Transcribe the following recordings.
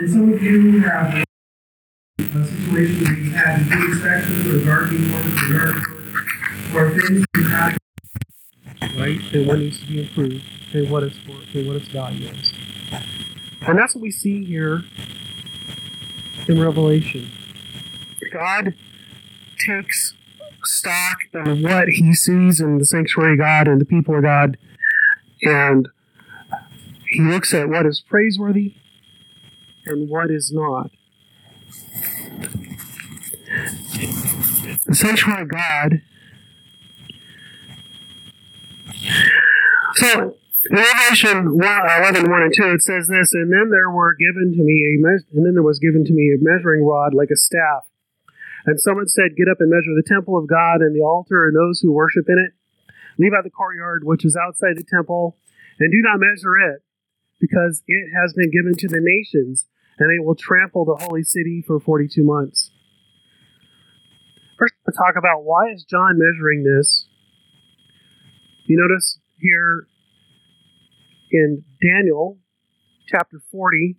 And some of you have a situation where you've had food inspections or gardening work or things you have, right? And what needs to be improved, and what it's worth, and what its value is. And that's what we see here in Revelation. God takes stock of what he sees in the sanctuary of God and the people of God, and he looks at what is praiseworthy and what is not. The sanctuary of God. So, in Revelation 11, 1 and 2, it says this, and then there was given to me a measuring rod like a staff. And someone said, get up and measure the temple of God and the altar and those who worship in it. Leave out the courtyard which is outside the temple, and do not measure it, because it has been given to the nations, and they will trample the holy city for 42 months. First, let's talk about why is John measuring this. You notice here in Daniel chapter 40,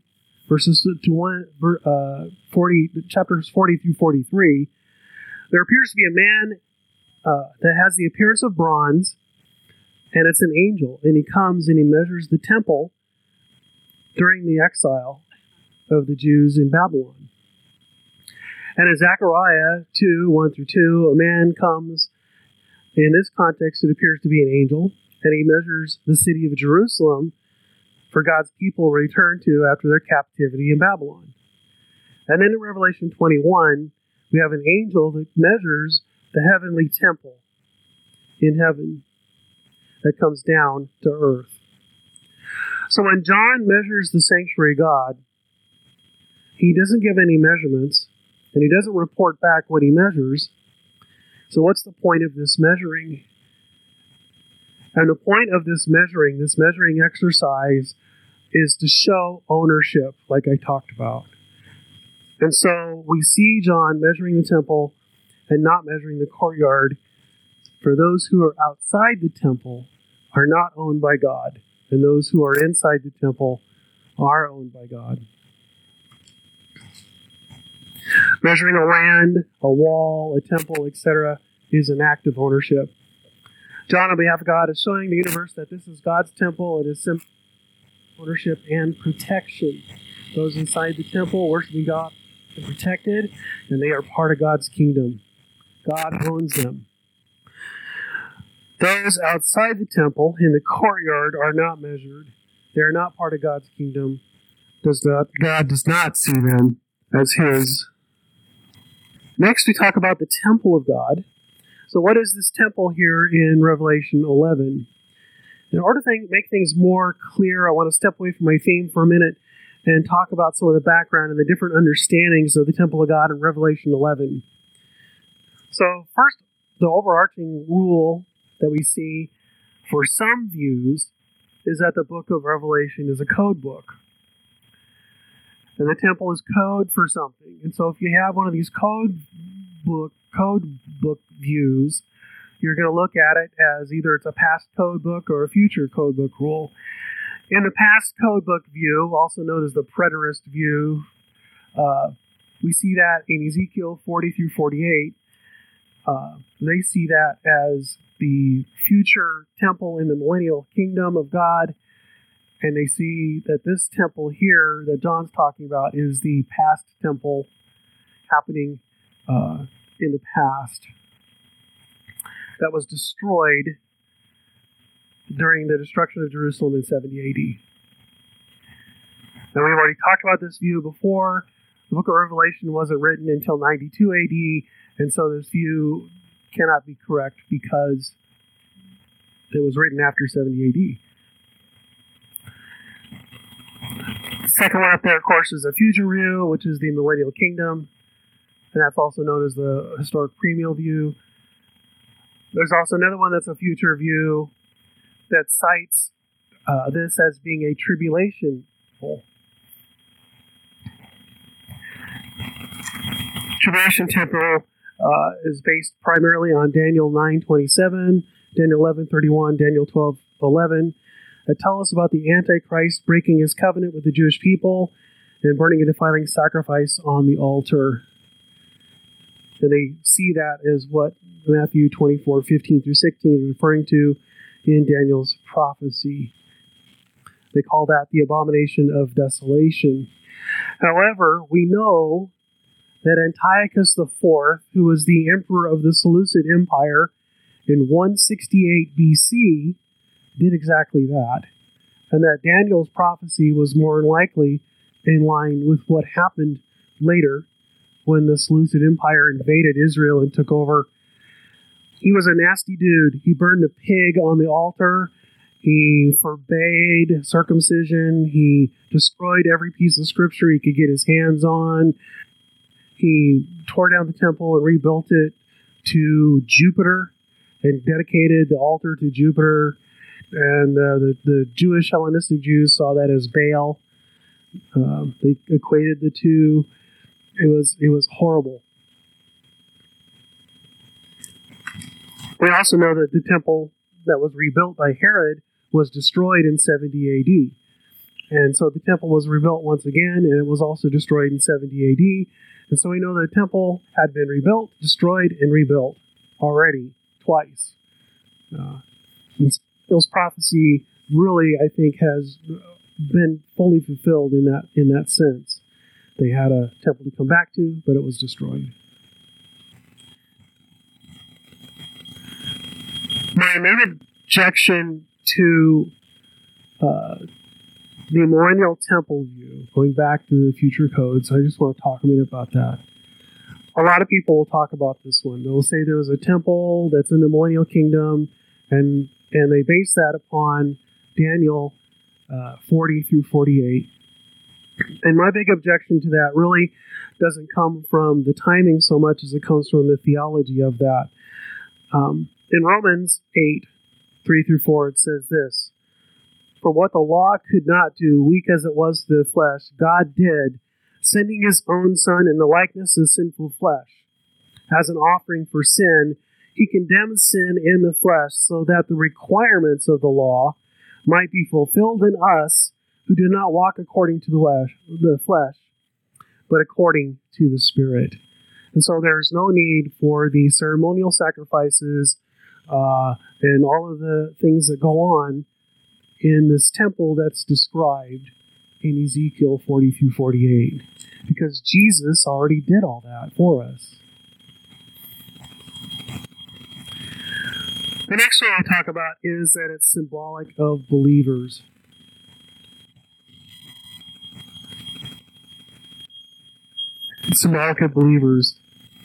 chapters 40 through 43, there appears to be a man that has the appearance of bronze, and it's an angel, and he comes and he measures the temple during the exile of the Jews in Babylon. And in Zechariah 2, 1 through 2, a man comes. In this context, it appears to be an angel, and he measures the city of Jerusalem for God's people to return to after their captivity in Babylon. And then in Revelation 21, we have an angel that measures the heavenly temple in heaven that comes down to earth. So when John measures the sanctuary of God, he doesn't give any measurements, and he doesn't report back what he measures. So what's the point of this measuring? And the point of this measuring exercise, is to show ownership, like I talked about. And so we see John measuring the temple and not measuring the courtyard. For those who are outside the temple are not owned by God, and those who are inside the temple are owned by God. Measuring a land, a wall, a temple, etc., is an act of ownership. John, on behalf of God, is showing the universe that this is God's temple. It is simple ownership and protection. Those inside the temple worshiping God are protected, and they are part of God's kingdom. God owns them. Those outside the temple in the courtyard are not measured. They are not part of God's kingdom. God does not see them as his. Next, we talk about the temple of God. So what is this temple here in Revelation 11? In order to make things more clear, I want to step away from my theme for a minute and talk about some of the background and the different understandings of the temple of God in Revelation 11. So first, the overarching rule that we see for some views is that the book of Revelation is a code book. And the temple is code for something. And so if you have one of these code book views, you're going to look at it as either it's a past code book or a future code book rule. In the past code book view, also known as the preterist view, we see that in Ezekiel 40 through 48. They see that as the future temple in the millennial kingdom of God, and they see that this temple here that John's talking about is the past temple happening in the past that was destroyed during the destruction of Jerusalem in 70 AD. Now, we've already talked about this view before. The book of Revelation wasn't written until 92 AD, and so this view cannot be correct because it was written after 70 AD. The second one up there, of course, is a future view, which is the millennial kingdom, and that's also known as the historic premill view. There's also another one that's a future view that cites this as being a tribulation temple. Tribulation temple is based primarily on Daniel 9:27, Daniel 11:31, Daniel 12:11, that tell us about the Antichrist breaking his covenant with the Jewish people and burning a defiling sacrifice on the altar. And they see that as what Matthew 24:15 through 16 is referring to in Daniel's prophecy. They call that the abomination of desolation. However, we know that Antiochus IV, who was the emperor of the Seleucid Empire in 168 BC, did exactly that. And that Daniel's prophecy was more than likely in line with what happened later when the Seleucid Empire invaded Israel and took over. He was a nasty dude. He burned a pig on the altar. He forbade circumcision. He destroyed every piece of scripture he could get his hands on. He tore down the temple and rebuilt it to Jupiter and dedicated the altar to Jupiter. And the Jewish Hellenistic Jews saw that as Baal. They equated the two. It was horrible. We also know that the temple that was rebuilt by Herod was destroyed in 70 AD. And so the temple was rebuilt once again, and it was also destroyed in 70 AD. And so we know the temple had been rebuilt, destroyed, and rebuilt already twice. Daniel's prophecy really, I think, has been fully fulfilled in that sense. They had a temple to come back to, but it was destroyed. My main objection to the millennial temple view, going back to the future codes, I just want to talk a minute about that. A lot of people will talk about this one. They'll say there was a temple that's in the millennial kingdom, and they base that upon Daniel 40 through 48. And my big objection to that really doesn't come from the timing so much as it comes from the theology of that. In Romans 8, 3 through 4, it says this: "For what the law could not do, weak as it was to the flesh, God did, sending his own Son in the likeness of sinful flesh. As an offering for sin, he condemned sin in the flesh, so that the requirements of the law might be fulfilled in us who do not walk according to the flesh, but according to the Spirit." And so there's no need for the ceremonial sacrifices and all of the things that go on in this temple that's described in Ezekiel 40 through 48, because Jesus already did all that for us. The next one I'll talk about is that it's symbolic of believers. It's symbolic of believers.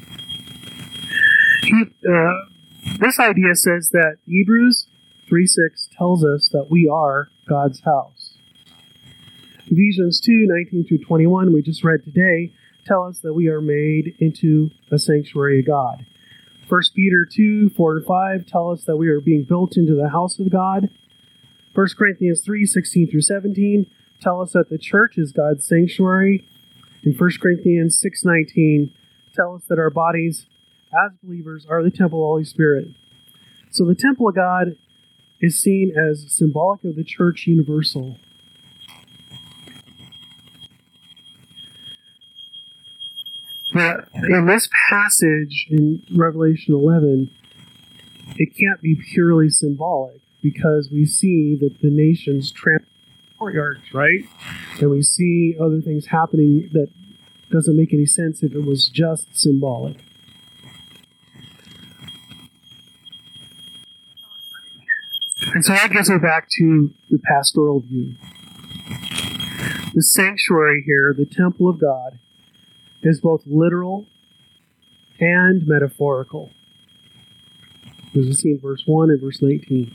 This idea says that Hebrews 3:6 tells us that we are God's house. Ephesians 2:19 through 21, we just read today, tell us that we are made into a sanctuary of God. 1 Peter 2:4 and 5 tell us that we are being built into the house of God. 1 Corinthians 3:16 through 17 tell us that the church is God's sanctuary. And 1 Corinthians 6:19 tell us that our bodies as believers are the temple of the Holy Spirit. So the temple of God is seen as symbolic of the church universal. But in this passage in Revelation 11, it can't be purely symbolic, because we see that the nations trample courtyards, right? And we see other things happening that doesn't make any sense if it was just symbolic. And so that gets me back to the pastoral view. The sanctuary here, the temple of God, is both literal and metaphorical. As we see in verse 1 and verse 19.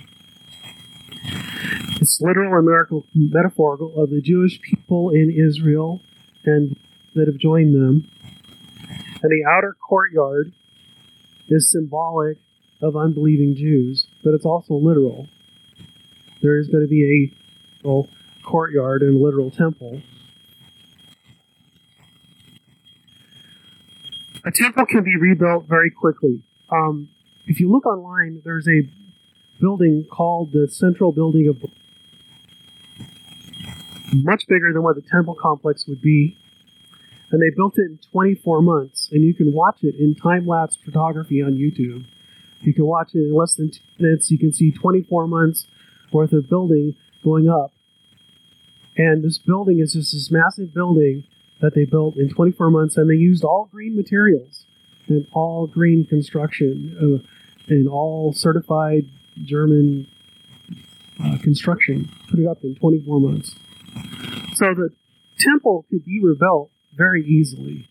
It's literal and metaphorical of the Jewish people in Israel and that have joined them. And the outer courtyard is symbolic of unbelieving Jews, but it's also literal. There is going to be a courtyard and a literal temple. A temple can be rebuilt very quickly. If you look online, there's a building called the Central Building of, much bigger than what the temple complex would be. And they built it in 24 months, and you can watch it in time-lapse photography on YouTube. You can watch it in less than 2 minutes. You can see 24 months worth of building going up. And this building is just this massive building that they built in 24 months, and they used all green materials and all green construction and all certified German construction. Put it up in 24 months. So the temple could be rebuilt very easily.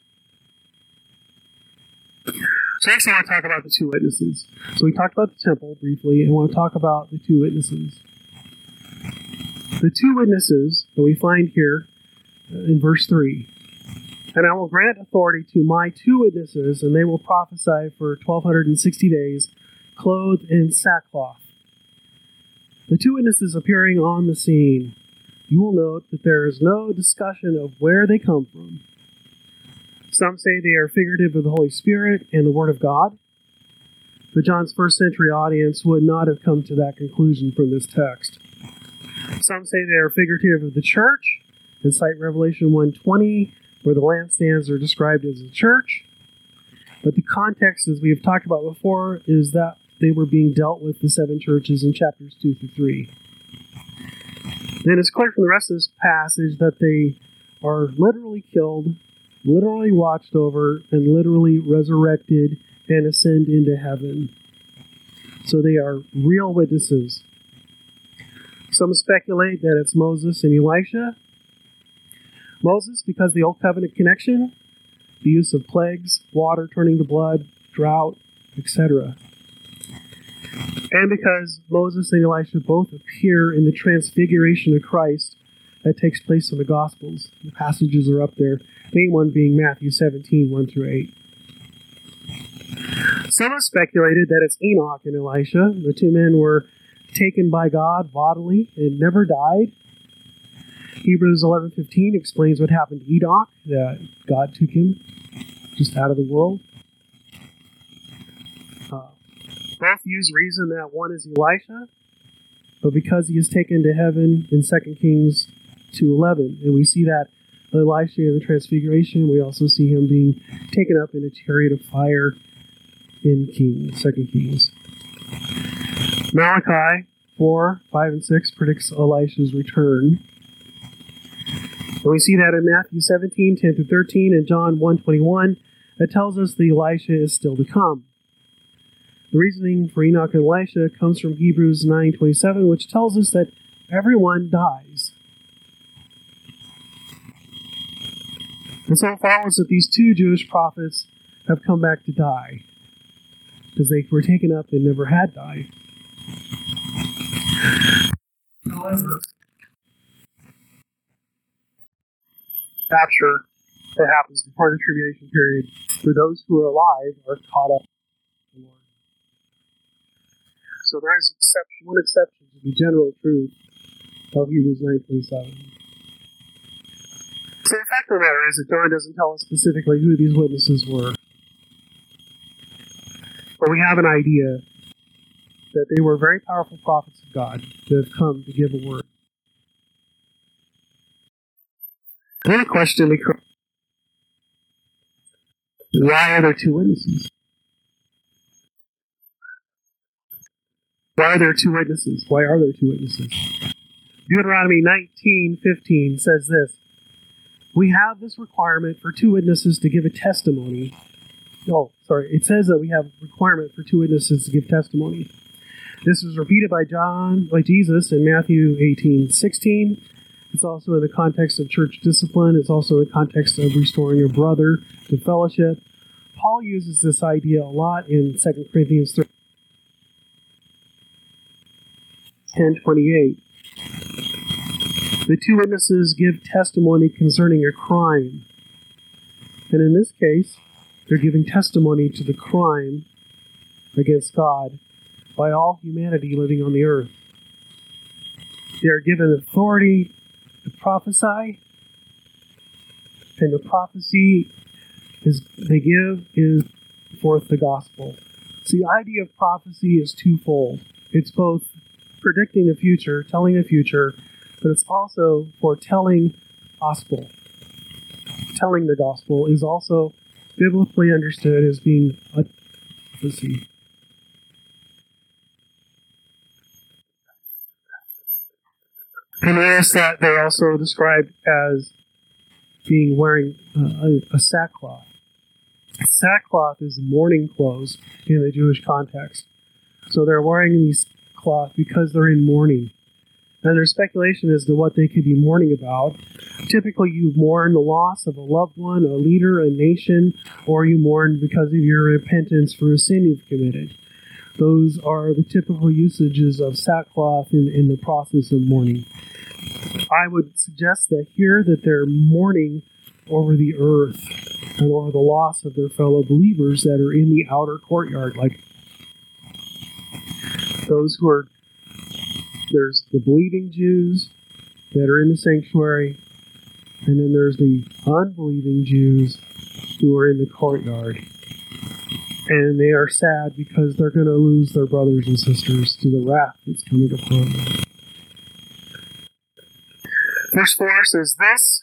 So next I want to talk about the two witnesses. So we talked about the temple briefly, and I want to talk about the two witnesses. The two witnesses that we find here in verse 3. And I will grant authority to my two witnesses, and they will prophesy for 1,260 days, clothed in sackcloth. The two witnesses appearing on the scene. You will note that there is no discussion of where they come from. Some say they are figurative of the Holy Spirit and the Word of God, but John's first century audience would not have come to that conclusion from this text. Some say they are figurative of the church and cite Revelation 1:20, where the lampstands are described as a church. But the context, as we have talked about before, is that they were being dealt with the seven churches in chapters 2 through 3. Then it's clear from the rest of this passage that they are literally killed, literally watched over, and literally resurrected and ascend into heaven. So they are real witnesses. Some speculate that it's Moses and Elisha. Moses, because of the Old Covenant connection, the use of plagues, water turning to blood, drought, etc. And because Moses and Elisha both appear in the transfiguration of Christ that takes place in the Gospels. The passages are up there, the main one being Matthew 17, 1 through 8. Some have speculated that it's Enoch and Elisha. The two men were taken by God bodily and never died. Hebrews 11:15 explains what happened to Enoch, that God took him just out of the world. Both use reason that one is Elisha, but because he is taken to heaven in 2 Kings 2:11, and we see that Elisha in the Transfiguration, we also see him being taken up in a chariot of fire in 2 Kings. Malachi 4, 5, and 6 predicts Elisha's return. And we see that in Matthew 17, 10 through 13, and John 1:21, that tells us that Elisha is still to come. The reasoning for Enoch and Elisha comes from Hebrews 9:27, which tells us that everyone dies. And so it follows that these two Jewish prophets have come back to die, because they were taken up and never had died. However, rapture that happens before the tribulation period, for those who are alive are caught up in the Lord. So there is one exception to the general truth of Hebrews 9:27. So the fact of the matter is that John doesn't tell us specifically who these witnesses were. But we have an idea that they were very powerful prophets of God that have come to give a word. Then a question becomes, why are there two witnesses? Why are there two witnesses? Why are there two witnesses? Deuteronomy 19:15 says this: we have this requirement for two witnesses to give a testimony. It says that we have a requirement for two witnesses to give testimony. This was repeated by Jesus in Matthew 18:16. It's also in the context of church discipline. It's also in the context of restoring your brother to fellowship. Paul uses this idea a lot in 2 Corinthians 10:28. The two witnesses give testimony concerning a crime. And in this case, they're giving testimony to the crime against God by all humanity living on the earth. They are given authority to prophesy, and the prophecy they give is forth the gospel. So the idea of prophecy is twofold. It's both predicting the future, telling the future, but it's also foretelling gospel. telling the gospel is also biblically understood as being a prophecy. And notice that they're also described as being wearing a sackcloth. Sackcloth is mourning clothes in the Jewish context. So they're wearing these cloth because they're in mourning. And there's speculation as to what they could be mourning about. Typically, you mourn the loss of a loved one, a leader, a nation, or you mourn because of your repentance for a sin you've committed. Those are the typical usages of sackcloth in the process of mourning. I would suggest that here that they're mourning over the earth and over the loss of their fellow believers that are in the outer courtyard. Like those who are, there's the believing Jews that are in the sanctuary, and then there's the unbelieving Jews who are in the courtyard. And they are sad because they're going to lose their brothers and sisters to the wrath that's coming upon them. Verse 4 says this: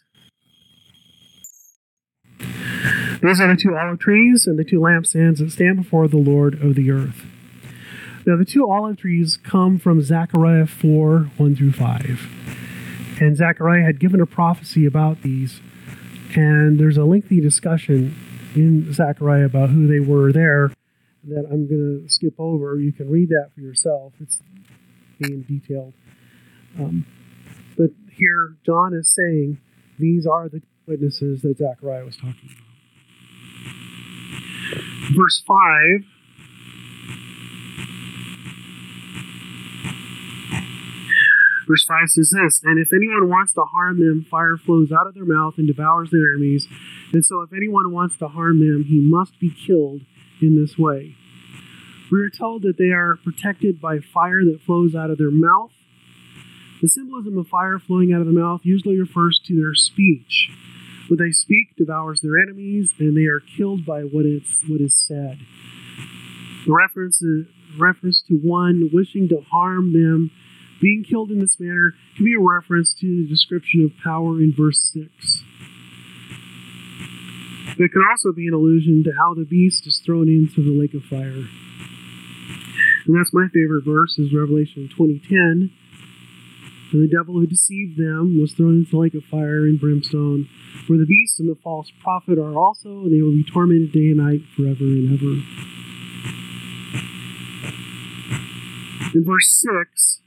These are the two olive trees and the two lampstands that stand before the Lord of the earth. Now the two olive trees come from Zechariah 4, 1 through 5. And Zechariah had given a prophecy about these. And there's a lengthy discussion in Zechariah about who they were there that I'm going to skip over. You can read that for yourself. It's being detailed. But here John is saying these are the witnesses that Zechariah was talking about. Verse 5. Verse 5 says this: And if anyone wants to harm them, fire flows out of their mouth and devours their enemies. And so if anyone wants to harm them, he must be killed in this way. We are told that they are protected by fire that flows out of their mouth. The symbolism of fire flowing out of the mouth usually refers to their speech. What they speak devours their enemies, and they are killed by what is said. The reference to one wishing to harm them being killed in this manner can be a reference to the description of power in verse 6. But it can also be an allusion to how the beast is thrown into the lake of fire. And that's my favorite verse, is Revelation 20:10. And the devil who deceived them was thrown into the lake of fire and brimstone, where the beast and the false prophet are also, and they will be tormented day and night forever and ever. In verse 6,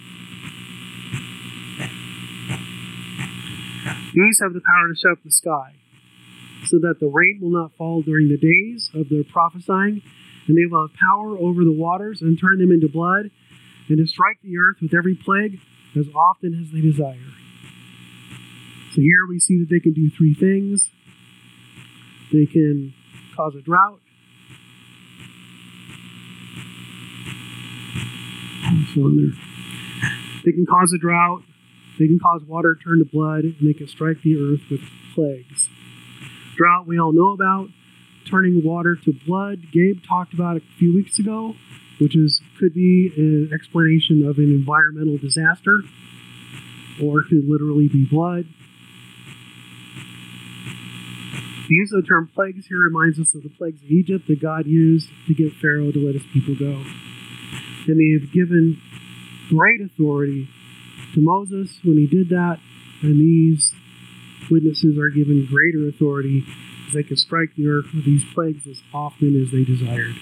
these have the power to shut up the sky, so that the rain will not fall during the days of their prophesying, and they will have power over the waters and turn them into blood, and to strike the earth with every plague as often as they desire. So here we see that they can do three things. They can cause a drought. They can cause a drought. They can cause water to turn to blood, and they can strike the earth with plagues. Drought we all know about, turning water to blood. Gabe talked about it a few weeks ago, which could be an explanation of an environmental disaster, or could literally be blood. The use of the term plagues here reminds us of the plagues of Egypt that God used to get Pharaoh to let his people go. And they have given great authority to Moses when he did that, and these witnesses are given greater authority as they can strike the earth with these plagues as often as they desired.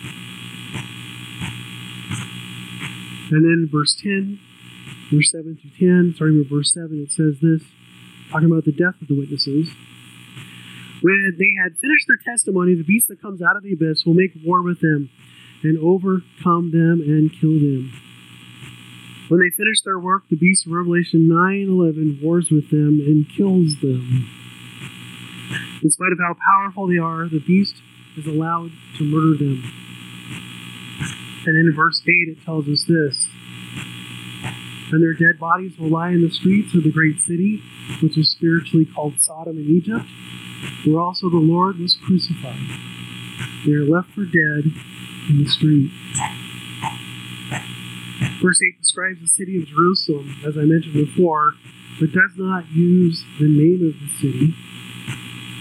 And then verse 10, verse 7 through 10, starting with verse 7, it says this, talking about the death of the witnesses. When they had finished their testimony, the beast that comes out of the abyss will make war with them and overcome them and kill them. When they finish their work, the beast of Revelation 9:11 wars with them and kills them. In spite of how powerful they are, the beast is allowed to murder them. And then in verse 8 it tells us this: And their dead bodies will lie in the streets of the great city, which is spiritually called Sodom in Egypt, where also the Lord was crucified. They are left for dead in the street. Verse 8 describes the city of Jerusalem, as I mentioned before, but does not use the name of the city.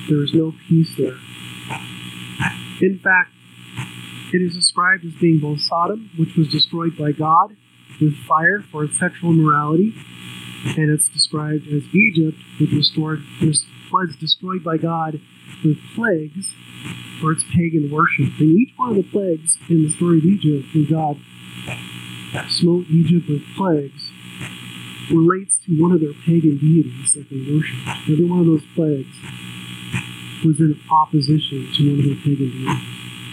There is no peace there. In fact, it is described as being both Sodom, which was destroyed by God with fire for its sexual immorality, and it's described as Egypt, which was destroyed by God with plagues for its pagan worship. And each one of the plagues in the story of Egypt, when God smote Egypt with plagues, relates to one of their pagan deities that they worshipped. Every one of those plagues was in opposition to one of their pagan deities.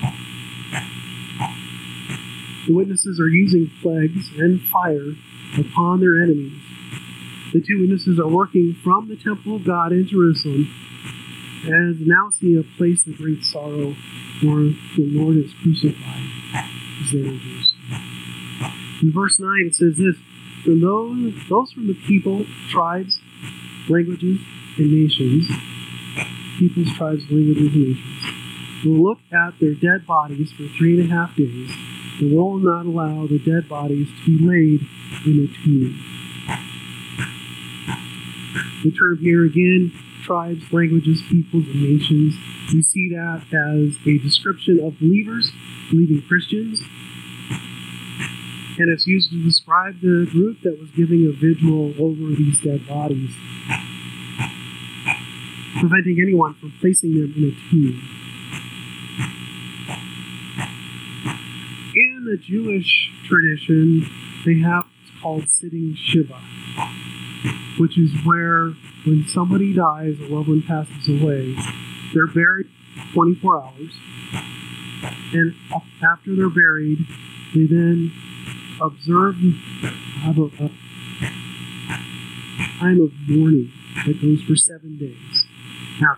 The witnesses are using plagues and fire upon their enemies. The two witnesses are working from the temple of God in Jerusalem and announcing a place of great sorrow where the Lord is crucified as they are in Jerusalem. In verse 9 it says this, "From those from the people, tribes, languages, and nations," peoples, tribes, languages, and nations, "will look at their dead bodies for 3.5 days, and will not allow the dead bodies to be laid in a tomb." The term here again, tribes, languages, peoples, and nations, we see that as a description of believers, believing Christians, and it's used to describe the group that was giving a vigil over these dead bodies, preventing anyone from placing them in a tomb. In the Jewish tradition, they have what's called sitting Shiva, which is where when somebody dies, a loved one passes away, they're buried 24 hours, and after they're buried, they then observe have a time of mourning that goes for 7 days. Now,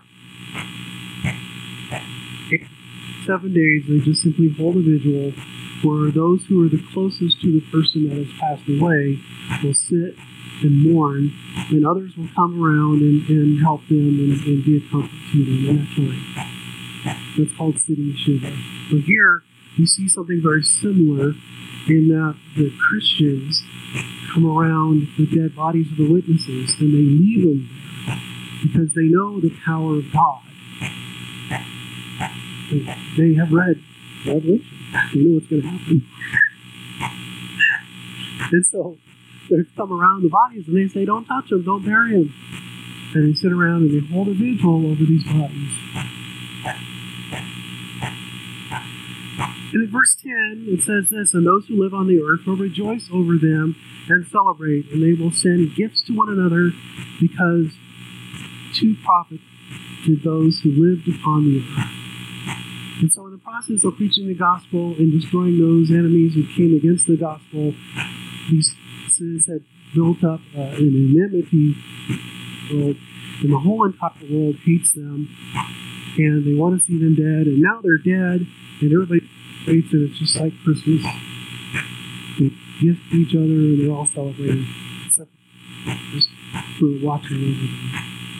7 days, they just simply hold a vigil where those who are the closest to the person that has passed away will sit and mourn, and others will come around and help them and be a comfort to them in that time. That's called sitting Shiva. But here, we see something very similar in that the Christians come around the dead bodies of the witnesses and they leave them there because they know the power of God. They have read Revelation. They know what's going to happen. And so they come around the bodies and they say, "Don't touch them, don't bury them." And they sit around and they hold a vigil over these bodies. And in verse 10, it says this, "And those who live on the earth will rejoice over them and celebrate, and they will send gifts to one another, because to profit to those who lived upon the earth." And so in the process of preaching the gospel and destroying those enemies who came against the gospel, these sins had built up an enmity world, and the whole entire world hates them, and they want to see them dead, and now they're dead, and everybody celebrates, and it's just like Christmas. They gift each other, and they're all celebrating, except just for watching over them.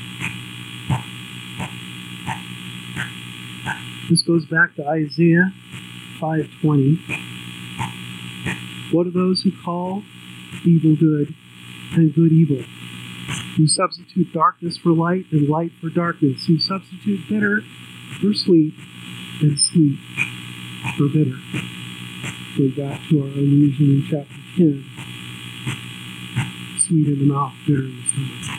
This goes back to Isaiah 5:20. "What are those who call evil good and good evil, who substitute darkness for light and light for darkness, who substitute bitter for sweet and sweet for bitter?" Go back to our allusion in chapter 10. Sweet in the mouth, bitter in the stomach.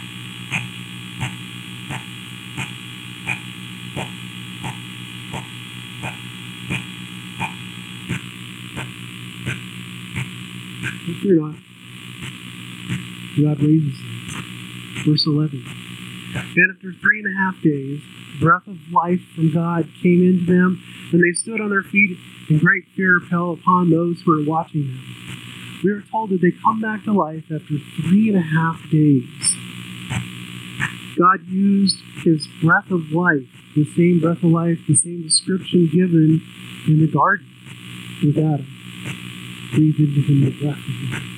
But fear not, God raises them. Verse 11. "And after 3.5 days, breath of life from God came into them, and they stood on their feet, and great fear fell upon those who were watching them." We are told that they come back to life after 3.5 days. God used His breath of life, the same breath of life, the same description given in the garden with Adam. Breathed into him the breath of life.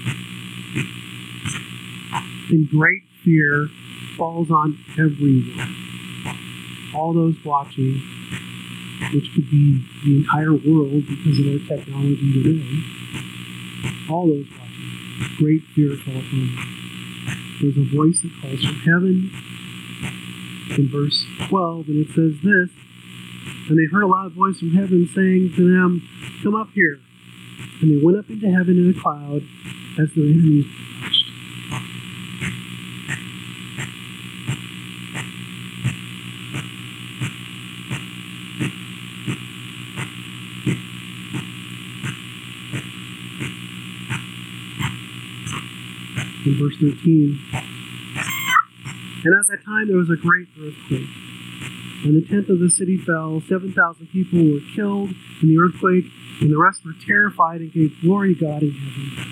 And great fear falls on everyone. All those watching, which could be the entire world because of our technology today, all those watching, great fear falls on them. There's a voice that calls from heaven, in verse 12, and it says this, "And they heard a loud voice from heaven saying to them, 'Come up here.' And they went up into heaven in a cloud as their enemies watched." In verse 13, "And at that time there was a great earthquake, and the tenth of the city fell. 7,000 people were killed in the earthquake, and the rest were terrified and gave glory to God in heaven.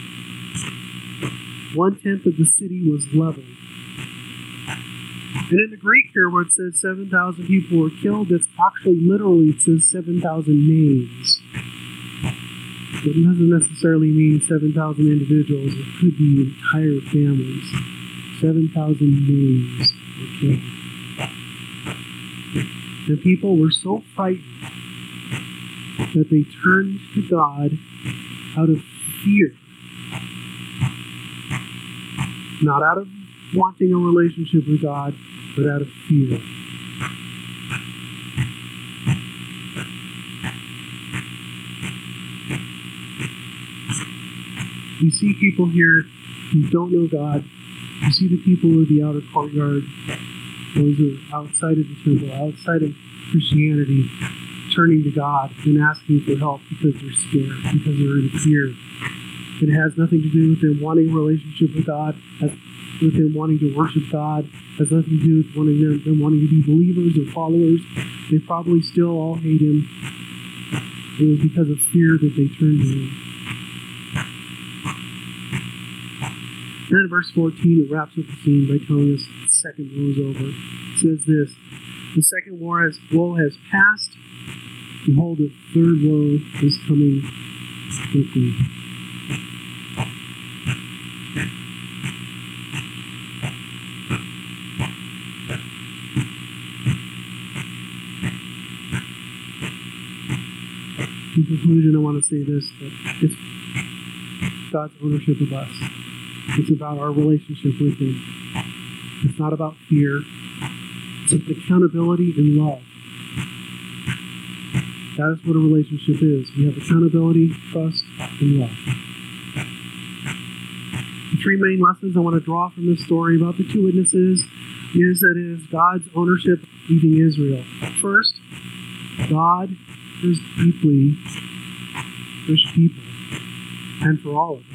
1/10 of the city was leveled." And in the Greek here, where it says 7,000 people were killed, it's actually literally, it says 7,000 names. It doesn't necessarily mean 7,000 individuals. It could be entire families. 7,000 names were killed. The people were so frightened that they turned to God out of fear. Not out of wanting a relationship with God, but out of fear. We see people here who don't know God. We see the people of the outer courtyard, those who are outside of the temple, outside of Christianity, turning to God and asking for help because they're scared, because they're in fear. It has nothing to do with them wanting a relationship with God, with them wanting to worship God, has nothing to do with them wanting to be believers or followers. They probably still all hate Him. It was because of fear that they turned to Him. And in verse 14, it wraps up the scene by telling us the second woe is over. It says this, "The second woe has passed. Behold, the third woe is coming quickly." In conclusion, I want to say this, that it's God's ownership of us. It's about our relationship with Him. It's not about fear. It's about accountability and love. That is what a relationship is. We have accountability, trust, and love. The three main lessons I want to draw from this story about the two witnesses is that it is God's ownership leading Israel. First, God cares deeply for His people and for all of us.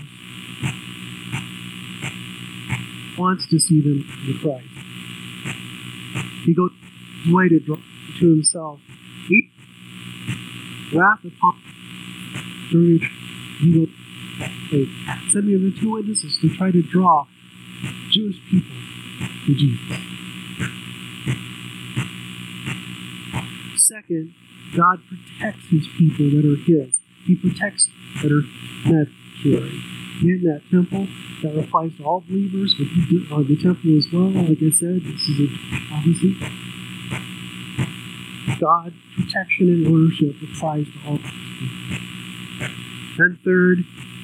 Wants to see them in Christ. He goes his way to draw to Himself. He wrath upon during He will send me the two witnesses to try to draw Jewish people to Jesus. Second, God protects His people that are His. He protects that are sanctuary. In that temple, that applies to all believers, but the temple as well. Like I said, this is a prophecy. God, protection and ownership applies to all people. And third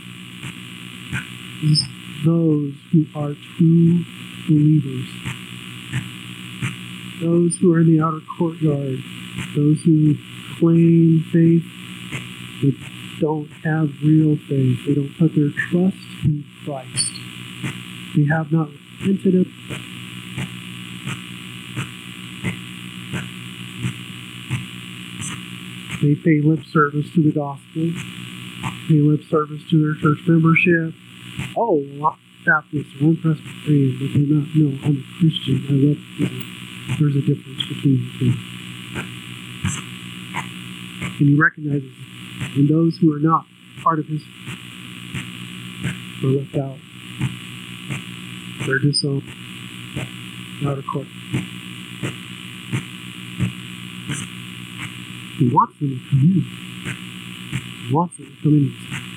is those who are true believers. Those who are in the outer courtyard. Those who claim faith but don't have real faith. They don't put their trust in Christ. They have not repented of it. They pay lip service to the gospel. Pay lip service to their church membership. Oh, well, I'm Baptist or I'm Presbyterian, but they're not. No, I'm a Christian. I love people. There's a difference between the two. And He recognizes it. And those who are not part of His are left out. They're disowned. Out of court. He wants them to come in. He wants them to come in.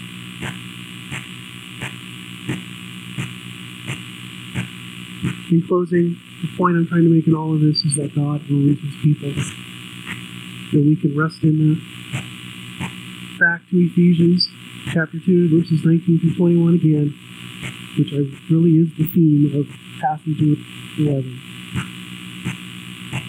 In closing, the point I'm trying to make in all of this is that God owns His people. That we can rest in that. Back to Ephesians chapter 2, verses 19 through 21 again, which really is the theme of passage 11.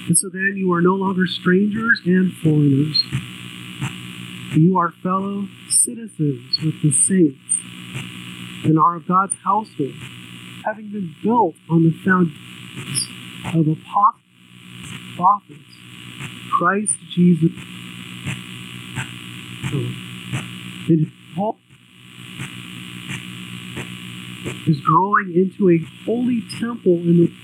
And so then you are no longer strangers and foreigners. You are fellow citizens with the saints and are of God's household, having been built on the foundations of apostles, prophets, Christ Jesus, and Paul is growing into a holy temple in the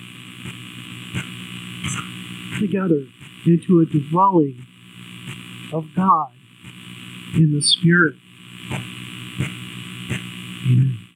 together into a dwelling of God in the Spirit. Amen.